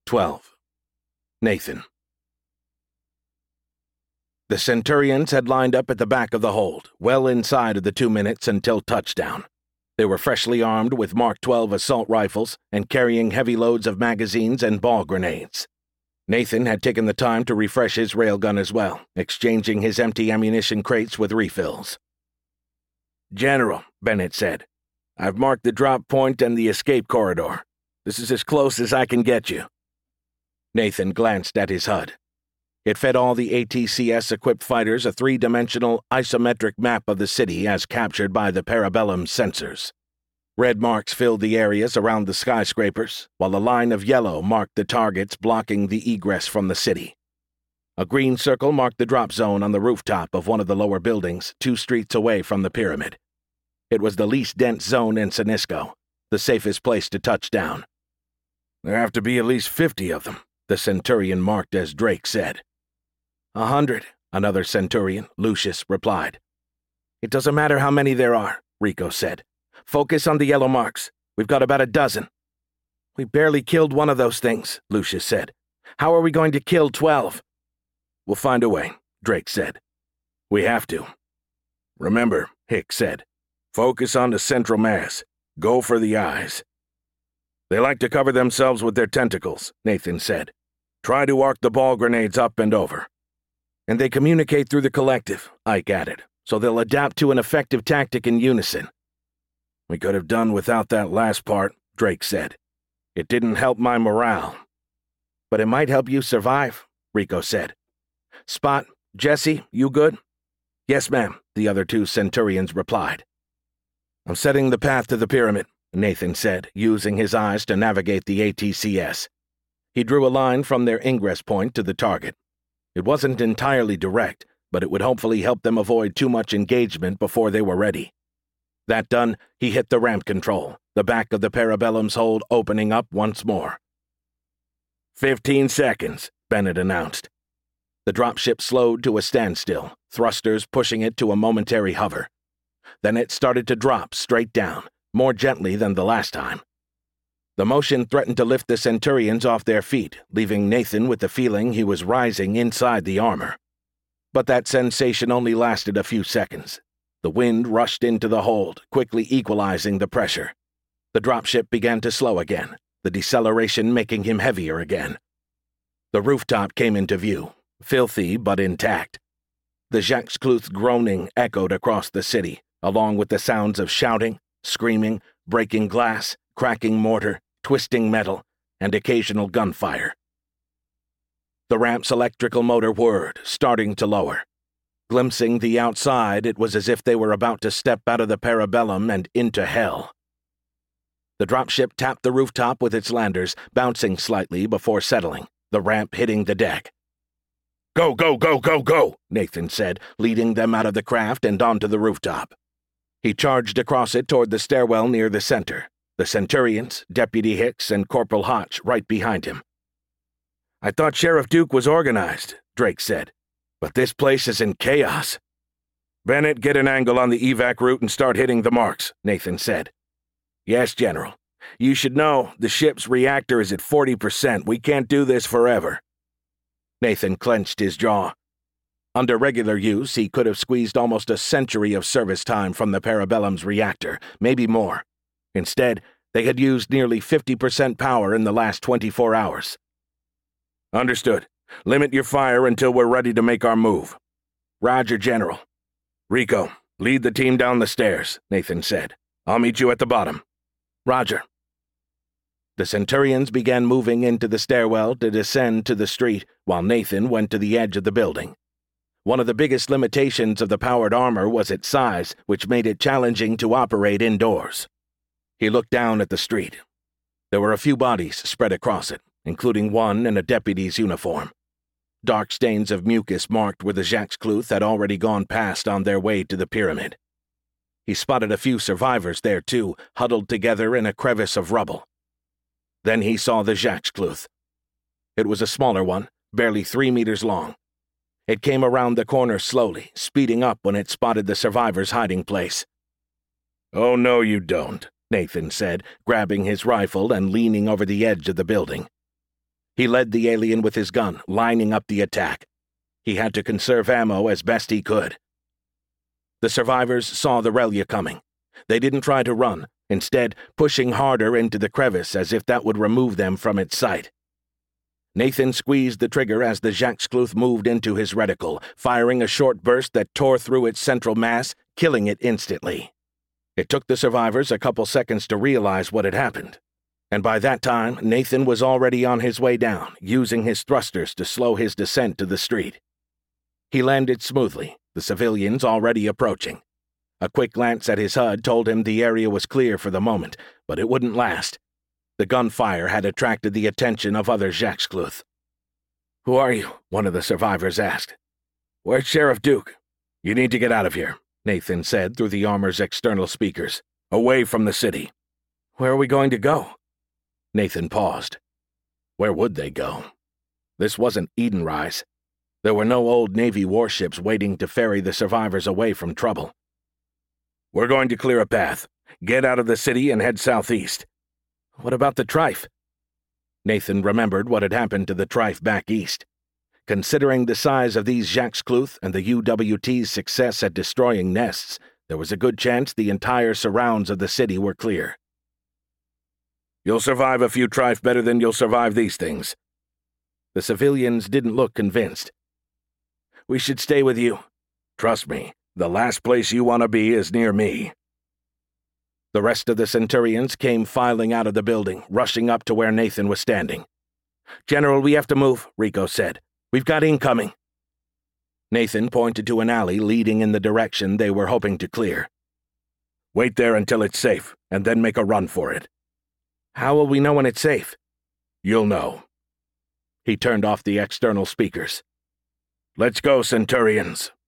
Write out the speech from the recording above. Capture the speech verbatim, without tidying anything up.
twelve. Nathan. The Centurions had lined up at the back of the hold, well inside of the two minutes until touchdown. They were freshly armed with Mark twelve assault rifles and carrying heavy loads of magazines and ball grenades. Nathan had taken the time to refresh his railgun as well, exchanging his empty ammunition crates with refills. "General," Bennett said, "I've marked the drop point and the escape corridor. This is as close as I can get you." Nathan glanced at his H U D. It fed all the A T C S-equipped fighters a three-dimensional isometric map of the city as captured by the Parabellum sensors. Red marks filled the areas around the skyscrapers, while a line of yellow marked the targets blocking the egress from the city. A green circle marked the drop zone on the rooftop of one of the lower buildings, two streets away from the pyramid. It was the least dense zone in Sinisco, the safest place to touch down. "There have to be at least fifty of them," the Centurion marked as Drake said. "A hundred," another Centurion, Lucius, replied. "It doesn't matter how many there are," Rico said. "Focus on the yellow marks. We've got about a dozen." "We barely killed one of those things," Lucius said. "How are we going to kill twelve?" "We'll find a way," Drake said. "We have to." "Remember," Hicks said, "focus on the central mass. Go for the eyes." "They like to cover themselves with their tentacles," Nathan said. "Try to arc the ball grenades up and over." "And they communicate through the collective," Ike added, "so they'll adapt to an effective tactic in unison." "We could have done without that last part," Drake said. "It didn't help my morale." "But it might help you survive," Rico said. "Spot, Jesse, you good?" "Yes, ma'am," the other two Centurions replied. "I'm setting the path to the pyramid," Nathan said, using his eyes to navigate the A T C S. He drew a line from their ingress point to the target. It wasn't entirely direct, but it would hopefully help them avoid too much engagement before they were ready. That done, he hit the ramp control, the back of the Parabellum's hold opening up once more. Fifteen seconds, Bennett announced. The dropship slowed to a standstill, thrusters pushing it to a momentary hover. Then it started to drop straight down, more gently than the last time. The motion threatened to lift the Centurions off their feet, leaving Nathan with the feeling he was rising inside the armor. But that sensation only lasted a few seconds. The wind rushed into the hold, quickly equalizing the pressure. The dropship began to slow again, the deceleration making him heavier again. The rooftop came into view, filthy but intact. The Jacques Cloth groaning echoed across the city, along with the sounds of shouting, screaming, breaking glass, cracking mortar, twisting metal, and occasional gunfire. The ramp's electrical motor whirred, starting to lower. Glimpsing the outside, it was as if they were about to step out of the Parabellum and into hell. The dropship tapped the rooftop with its landers, bouncing slightly before settling, the ramp hitting the deck. "Go, go, go, go, go," Nathan said, leading them out of the craft and onto the rooftop. He charged across it toward the stairwell near the center, the Centurions, Deputy Hicks, and Corporal Hotch right behind him. "I thought Sheriff Duke was organized," Drake said, "but this place is in chaos." "Bennett, get an angle on the evac route and start hitting the marks," Nathan said. "Yes, General. You should know, the ship's reactor is at forty percent. We can't do this forever." Nathan clenched his jaw. Under regular use, he could have squeezed almost a century of service time from the Parabellum's reactor, maybe more. Instead, they had used nearly fifty percent power in the last twenty-four hours. "Understood. Limit your fire until we're ready to make our move." "Roger, General." "Rico, lead the team down the stairs," Nathan said. "I'll meet you at the bottom." "Roger." The Centurions began moving into the stairwell to descend to the street, while Nathan went to the edge of the building. One of the biggest limitations of the powered armor was its size, which made it challenging to operate indoors. He looked down at the street. There were a few bodies spread across it, including one in a deputy's uniform. Dark stains of mucus marked where the Jacques Cloth had already gone past on their way to the pyramid. He spotted a few survivors there, too, huddled together in a crevice of rubble. Then he saw the Jacques Cloth. It was a smaller one, barely three meters long. It came around the corner slowly, speeding up when it spotted the survivors' hiding place. "Oh, no, you don't," Nathan said, grabbing his rifle and leaning over the edge of the building. He led the alien with his gun, lining up the attack. He had to conserve ammo as best he could. The survivors saw the Relia coming. They didn't try to run, instead pushing harder into the crevice as if that would remove them from its sight. Nathan squeezed the trigger as the Jaxcluth moved into his reticle, firing a short burst that tore through its central mass, killing it instantly. It took the survivors a couple seconds to realize what had happened, and by that time Nathan was already on his way down, using his thrusters to slow his descent to the street. He landed smoothly, the civilians already approaching. A quick glance at his H U D told him the area was clear for the moment, but it wouldn't last. The gunfire had attracted the attention of other Jaxcluth. "Who are you?" one of the survivors asked. "Where's Sheriff Duke?" "You need to get out of here," Nathan said through the armor's external speakers. "Away from the city." "Where are we going to go?" Nathan paused. Where would they go? This wasn't Edenrise. There were no old Navy warships waiting to ferry the survivors away from trouble. "We're going to clear a path. Get out of the city and head southeast." "What about the Trife?" Nathan remembered what had happened to the Trife back east. Considering the size of these Jaxcluth and the U W T's success at destroying nests, there was a good chance the entire surrounds of the city were clear. "You'll survive a few Trife better than you'll survive these things." The civilians didn't look convinced. "We should stay with you." "Trust me, the last place you want to be is near me." The rest of the Centurions came filing out of the building, rushing up to where Nathan was standing. "General, we have to move," Rico said. "We've got incoming." Nathan pointed to an alley leading in the direction they were hoping to clear. "Wait there until it's safe, and then make a run for it." "How will we know when it's safe?" "You'll know." He turned off the external speakers. "Let's go, Centurions."